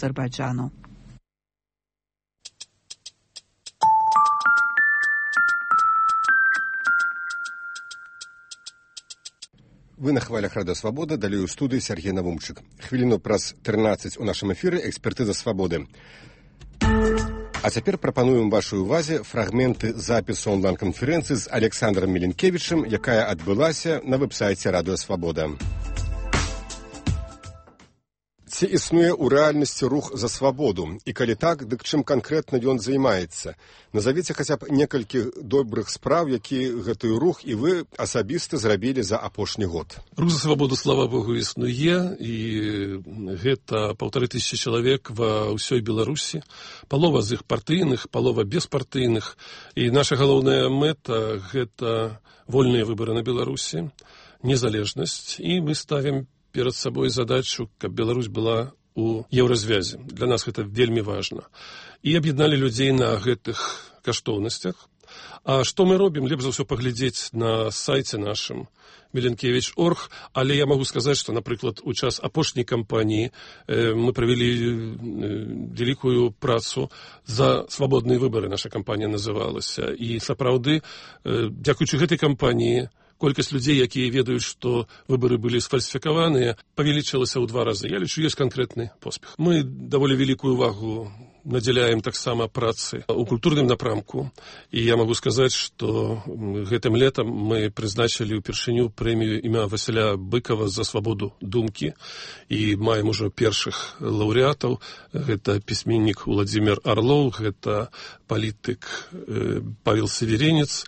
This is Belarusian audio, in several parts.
Азербайджану. Вы на хвалях Радио Свобода, далее у студии Сергей Навумчик. Хвилину праз 13 у нашем эфире «Экспертиза свободы». А цяпер прапануем вашай увазе фрагменты запісу онлайн-канферэнцыі з Александром Миленкевичем, якая адбылася на вэб-сайце Радио Свобода. Ці існуе ў рэальнасці рух за свабоду? І калі так, дык чым канкрэтна ён займаецца? Назавіце хаця б некалькі добрых спраў, які гэты рух і вы асабіста зрабілі за апошні год. Рух за свабоду, слава Богу, існуе, і гэта 1500 чалавек ва ўсёй Беларусі. Палова з іх партыйных, палова беспартыйных. І наша галоўная мэта – гэта вольныя выбары на Беларусі, незалежнасць. І мы ставім перад сабой задачу, каб Беларусь была у еўразвязе. Для нас гэта вельмі важна. І аб'ядналі людзей на гэтых каштоўнасцях. А што мы робім? Лепш за ўсё паглядзець на сайце нашым Миленкевич.орг, але я магу сказаць, што, напрыклад, у час апошняй кампаніі мы правялі вялікую працу за свабодныя выбары, наша кампанія называлася. І сапраўды, дзякуючы гэтай кампаніі, колькасць людзей, якія ведаюць, што выбары былі сфальсіфікаваныя, павялічылася ў 2 разы. Я лічу, ёсць канкрэтны поспех. Мы даволі вялікую увагу надзяляем таксама працы ў культурным напрамку. І я магу сказаць, што гэтым летам мы прызначылі ўпершыню прэмію імя Васіля Быкова за свабоду думкі. І маем ужо першых лаўрэатаў. Гэта пісьменнік Уладзімір Арлоў, гэта палітык Павел Северенец,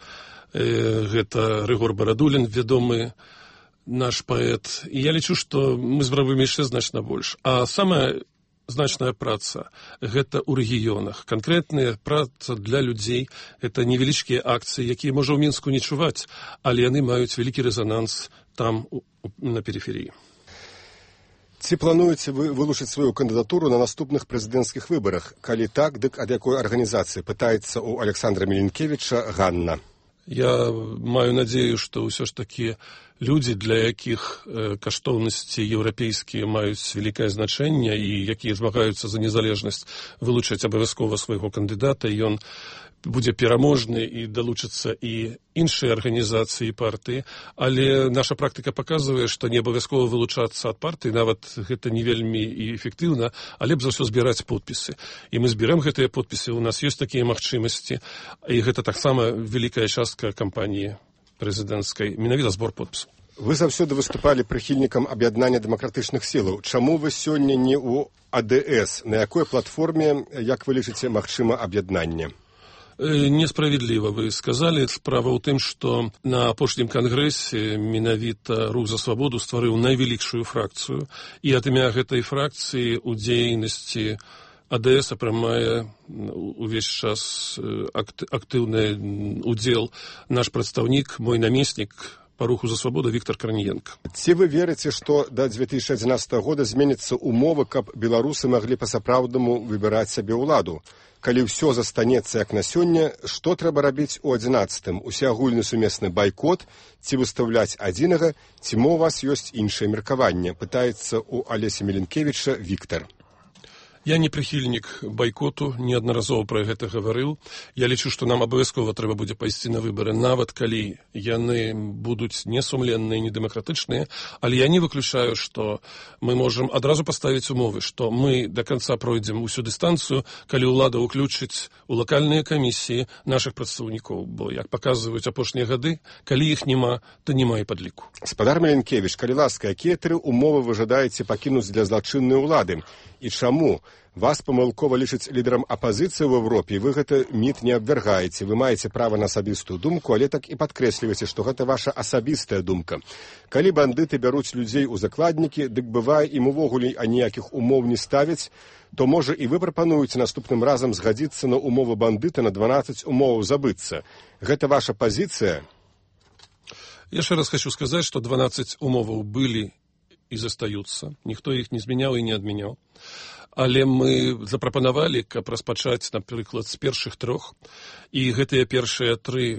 гэта Рыгор Барадулін, вядомы наш паэт. І я лічу, што мы зробім яшчэ значна больш. А самая значная праца – гэта ў рэгіёнах. Канкрэтная праца для людзей – гэта невялічкія акцыі, якія, можа, ў Мінску не чуваць, але яны маюць вялікі рэзананс там, на перыферыі. Ці плануеце вы вылучыць сваю кандыдатуру на наступных прэзідэнцкіх выбарах? Калі так, дык ад якой арганізацыі? Пытаецца ў Александра Миленкевича Ганна. Я маю надзею, што ўсё ж такі людзі, для якіх каштоўнасці еўрапейскія маюць вялікае значэнне і якія змагаюцца за незалежнасць, вылучаць абавязкова свайго кандыдата, і ён будзе пераможны і далучацца і іншыя арганізацыі і партыі, але наша практыка паказвае, што не абавязкова вылучацца ад партыі, нават гэта не вельмі і эфектыўна, але б за ўсё збіраць подпісы. І мы зберэм гэтыя подпісы, у нас ёсць такія магчымасці, і гэта таксама вялікая частка кампаніі прэзідэнцкай, менавіта збор подпісаў. Вы заўсёды выступалі прыхільнікам аб'яднання дэмакратычных сілаў. Чаму вы сёння не ў АДС? На якой платформе, як вы лічыце, магчыма аб'яднанне? Несправедліва вы сказалі. Справа ў тым, што на апошнім кангрэсе менавіта Рух за свабоду стварыў найвялікшую фракцыю, і ад імя гэтай фракцыі ў дзейнасці АДС прымае увесь час актыўны удзел наш прадстаўнік, мой намеснік па Руху за свабоду Віктор Карніенка. Ці вы верыце, што да 2011 года зменяцца умовы, каб беларусы маглі па-сапраўднаму выбіраць сабе ўладу? Калі ўсё застанецца як на сёння, што трэба рабіць у 11-м? Усеагульны сумесны байкот, ці выстаўляць адзінага, ці мо у вас ёсць іншае меркаванне? Пытаецца ў Алеся Миленкевича Віктор. Я не прыхільнік байкоту, неаднаразова пра гэта гаварыў. Я лічу, што нам абавязкова трэба будзе пайсці на выбары, нават калі яны будуць несумленныя, недэмакратычныя, але я не выключаю, што мы можам адразу паставіць умовы, што мы да канца пройдзем усю дыстанцыю, калі ўлада ўключыць у лакальныя камісіі нашых прадстаўнікоў, бо, як паказваюць апошнія гады, калі іх няма, то няма і падліку. Спадар Миленкевич, калі ласка, якія 3 умовы вы жадаеце пакінуць для злачыннай улады? І чаму? Вас памылкова лічаць лідарам апазіцыі ў Европе, і вы гэта міт не абвяргаеце. Вы маеце права на асабістую думку, але так і падкрэсліваеце, што гэта ваша асабістая думка. Калі бандыты бяруць людзей у закладнікі, дык бывае, ім увогуле аніякіх умоў не ставяць, то, можа, і вы прапануеце наступным разам згадзіцца на умовы бандыта, на 12 умоваў забыцца. Гэта ваша пазіцыя? Яшчэ раз хочу сказаць, што 12 умоваў былі і застаюцца. Ніхто іх не змяняў і не адмяняў. Але мы запрапанавалі, каб распачаць, напрыклад, з першых 3, і гэтыя першыя 3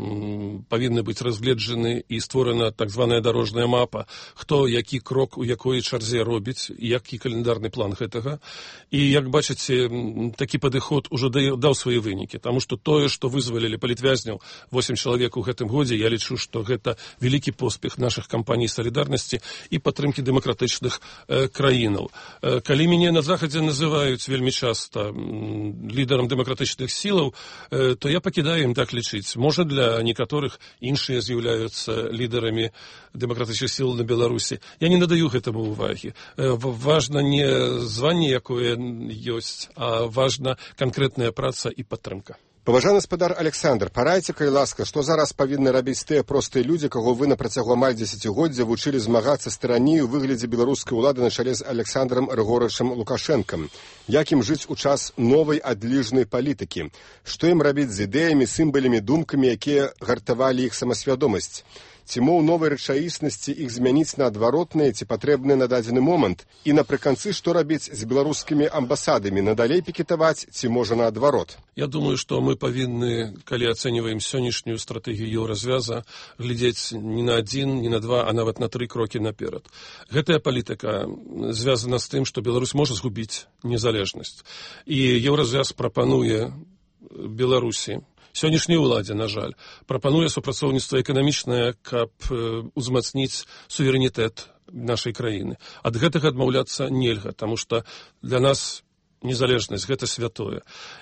павінны быць разгледжаны і створана так званая дарожная мапа, хто які крок у якой чарзе робіць, які календарны план гэтага. І, як бачыце, такі падыход ужо даў свае вынікі, таму што тое, што вызвалілі палітвязняў 8 чалавек у гэтым годзе, я лічу, што гэта вялікі поспех нашых кампаній салідарнасці і падтрымкі дэмакратычных краінаў. Калі мяне на Захадзе называюць вельмі часта лідарам дэмакратычных сілаў, то я пакідаю ім так лічыць. Можа, для некаторых іншыя з'яўляюцца лідарамі дэмакратычных сіл на Беларусі. Я не надаю гэтаму ўвагі. Важна не званне, якое ёсць, а важна канкрэтная праца і падтрымка. Паважаны гаспадар Александр, парайце, калі ласка, што зараз павінны рабіць тыя простыя людзі, каго вы на працягу амаль дзесяцігоддзя вучылі змагацца з тыраніяй у выглядзе беларускай улады на чале з Александром Рыгоровичем Лукашэнкам? Як ім жыць у час новай адліжнай палітыкі? Што ім рабіць з ідэямі, сімвалямі, думкамі, якія гартавалі іх самасвядомасць? Ці мо ў новай рэчаіснасці іх змяніць на адваротныя, ці патрэбныя на дадзены момант? І напрыканцы, што рабіць з беларускімі амбасадамі? Надалей пікетаваць, ці можа наадварот? Я думаю, што мы павінны, калі ацэньваем сённяшнюю стратэгію еўразвяза, глядзець не на 1, не на 2, а нават на 3 крокі наперад. Гэтая палітыка звязана з тым, што Беларусь можа згубіць незалежнасць. І еўразвяз прапануе Беларусі, сённяшняй уладзе, на жаль, прапануе супрацоўніцтва эканамічнае, каб узмацніць суверэнітэт нашай краіны. Ад гэтага адмаўляцца нельга, таму што для нас незалежнасць, гэта святое.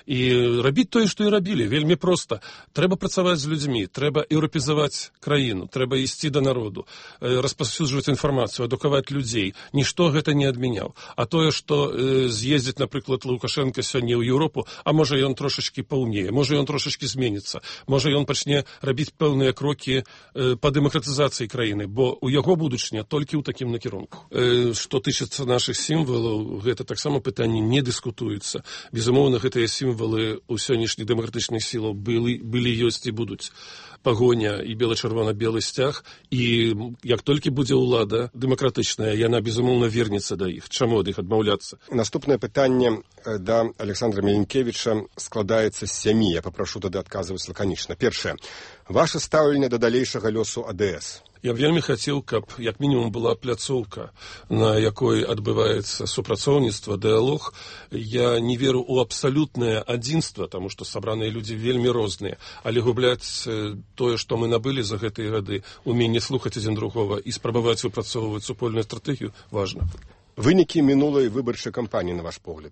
І рабіць тое, што і рабілі, вельмі проста. Трэба працаваць з людзьмі, трэба еўрапезаваць краіну, трэба ісці да народу, распаўсюджваць інфармацыю, адукаваць людзей. Нішто гэта не адмяняў. А тое, што з'ездзіць, напрыклад, Лукашенко сёння ў Еўропу, а можа ён трошачкі паўнее, можа ён трошачкі зменіцца, можа ён пачне рабіць пэўныя крокі па дэмакратызацыі краіны, бо у яго будучыня толькі ў такім накірунку. Што тычыцца нашых сімвалаў, гэта таксама пытанне не дыскутуецца. Безумоўна, гэтыя сімвалы ў сённяшніх дэмакратычных сілаў былі, ёсць і будуць. Пагоня і бела-чырвона-белы сцяг, і як толькі будзе ўлада дэмакратычная, яна, безумоўна, вернецца да іх. Чаму ад іх адмаўляцца? Наступнае пытанне да Александра Меленкевіча складаецца з 7. Я папрашу тады адказваць лаканічна. Першае. Ваше стаўленне да далейшага лёсу АДС. Я вельмі хацеў, каб як мінімум была пляцоўка, на якой адбываецца супрацоўніцтва, дыялог. Я не веру ў абсалютнае адзінства, таму што сабраныя людзі вельмі розныя, але губляць тое, што мы набылі за гэтыя гады, уменне слухаць адзін другога і спрабаваць выпрацоўваць супольную стратэгію, важна. Вынікі мінулай выбарчай кампаніі, на ваш погляд?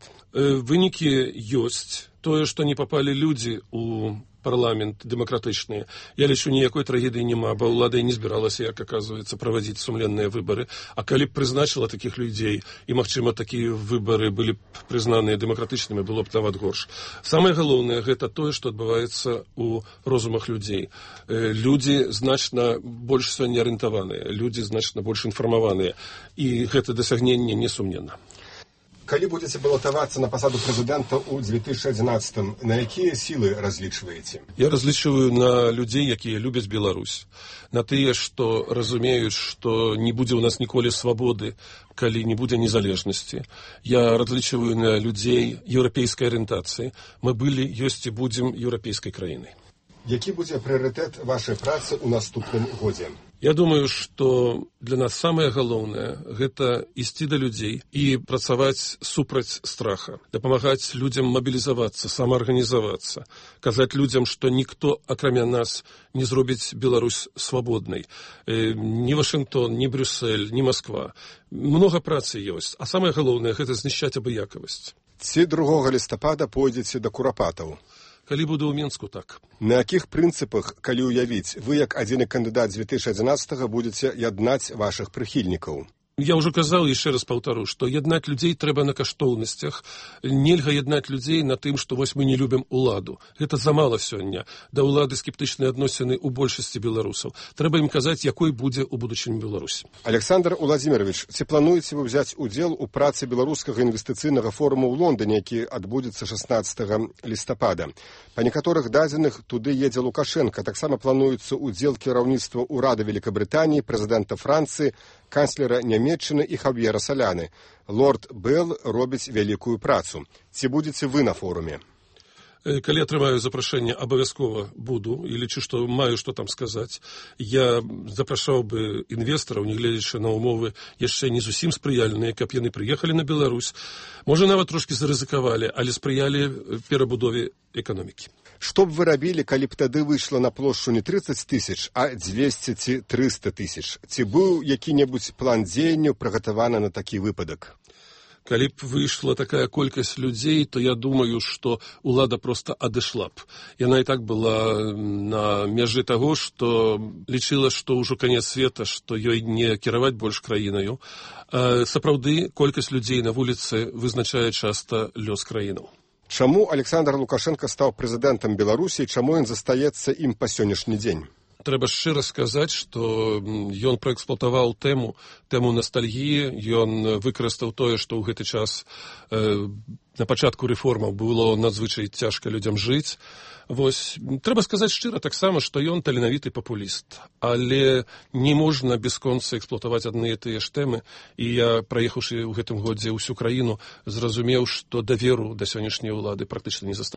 Вынікі ёсць. Тое, што не папалі людзі ў парламент дэмакратычныя. Я лічу, ніякой трагедыі няма, бо ўлада і не збіралася, як аказваецца, правадзіць сумленныя выбары. А калі б прызначыла такіх людзей, і, магчыма, такія выбары былі б прызнаныя дэмакратычнымі, было б нават горш. Самае галоўнае, гэта тое, што адбываецца ў розумах людзей. Людзі значна больш сёння арыентаваныя, людзі значна больш інфармаваныя, і гэта дасягненне несумненна. Калі будзеце балатавацца на пасаду прэзідэнта ў 2011-м, на якія сілы разлічваеце? Я разлічваю на людзей, якія любяць Беларусь. На тыя, што разумеюць, што не будзе ў нас ніколі свабоды, калі не будзе незалежнасці. Я разлічваю на людзей еўрапейскай арыентацыі. Мы былі, ёсць і будзем еўрапейскай краінай. Які будзе прыярытэт вашай працы ў наступным годзе? Я думаю, што для нас самае галоўнае – гэта ісці да людзей і працаваць супраць страха, дапамагаць людзям мабілізавацца, самаарганізавацца, казаць людзям, што ніхто, акрамя нас, не зробіць Беларусь свабоднай. Ні Вашынгтон, ні Брюссель, ні Масква. Многа працы ёсць, а самае галоўнае – гэта знішчаць абыякавасць. Ці 2 лістапада пойдзеце да курапатаў? Калі буду ў Менску, так. На якіх прынцыпах, калі ўявіць, вы, як адзіны кандыдат 2011-го, будзеце яднаць вашых прыхільнікаў? Я ўжо казаў, яшчэ раз паўтару, што яднаць людзей трэба на каштоўнасцях. Нельга яднаць людзей на тым, што вось мы не любім уладу. Гэта замала сёння. Да ўлады скептычныя адносіны ў большасці беларусаў. Трэба ім казаць, якой будзе ў будучыні Беларусь. Александр Уладзімірович, ці плануеце вы ўзяць удзел у працы беларускага інвестыцыйнага форуму ў Лондоне, які адбудзецца 16 лістапада? Па некаторых дадзеных туды едзе Лукашенко. Таксама плануецца удзел кіраўніцтва ўрада Великабрытаніі, прэзідэнта Францыі, канцлера Нямецчыны і Хав'ера Саляны. Лорд Белл робіць вялікую працу. Ці будзеце вы на форуме? Калі атрымаю запрашэнне, абавязкова буду, і лічу, што маю што там сказаць. Я запрашаў бы інвестараў, нягледзячы на ўмовы яшчэ не зусім спрыяльныя, каб яны прыехалі на Беларусь. Можа, нават трошкі зарызыкавалі, але спрыялі перабудове эканомікі. Што б вы рабілі, калі б тады выйшла на плошчу не 30 тысяч, а 200 ці 300 тысяч? Ці быў які-небудзь план дзеянняў прыгатаваны на такі выпадак? Калі б выйшла такая колькасць людзей, то я думаю, што ўлада проста адышла б. Яна і так была на межы таго, што лічыла, што ўжо канец света, што ёй не кіраваць больш краінаю. Сапраўды, колькасць людзей на вуліцы вызначае часта лёс краінаў. Чаму Александр Лукашенко стаў прэзідэнтам Беларусі і чаму ён застаецца ім па сённяшні дзень? Трэба шчыра сказаць, што ён праэксплуатаваў тэму настальгіі, ён выкарыстаў тое, што ў гэты час на пачатку рэформаў было надзвычай цяжка людзям жыць. Вось, трэба сказаць шчыра таксама, што ён таленавіты папуліст, але не можна бясконца эксплуатаваць адны і тыя ж тэмы, і я, праехаўшы ў гэтым годзе ўсю краіну, зразумеў, што даверу да сённяшняй улады практычна не засталося.